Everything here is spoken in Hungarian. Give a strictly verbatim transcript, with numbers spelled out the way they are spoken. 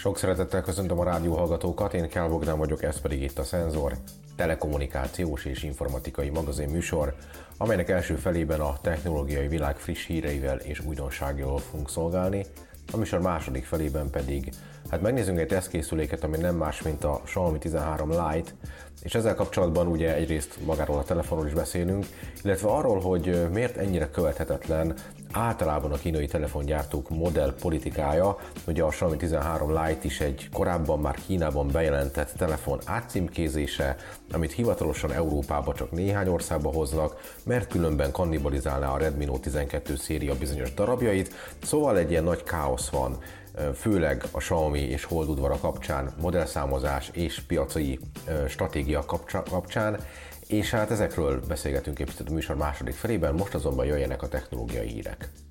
Sok szeretettel köszöntöm a rádióhallgatókat, én Kál Bogdán vagyok, ez pedig itt a Szenzor, telekommunikációs és informatikai magazin műsor, amelynek első felében a technológiai világ friss híreivel és újdonsággal fogunk szolgálni, a műsor második felében pedig hát megnézzünk egy tesztkészüléket, ami nem más, mint a Xiaomi tizenhárom Lite, és ezzel kapcsolatban ugye egyrészt magáról a telefonról is beszélünk, illetve arról, hogy miért ennyire követhetetlen általában a kínai telefongyártók modell politikája. Ugye a Xiaomi tizenhárom Lite is egy korábban már Kínában bejelentett telefon átcímkézése, amit hivatalosan Európába csak néhány országba hoznak, mert különben kannibalizálná a Redmi Note tizenkettő széria bizonyos darabjait, szóval egy ilyen nagy káosz van, főleg a Xiaomi és Hold udvara kapcsán, modellszámozás és piaci stratégia kapcsán, és hát ezekről beszélgetünk egy picit a műsor második felében, most azonban jöjjenek a technológiai hírek.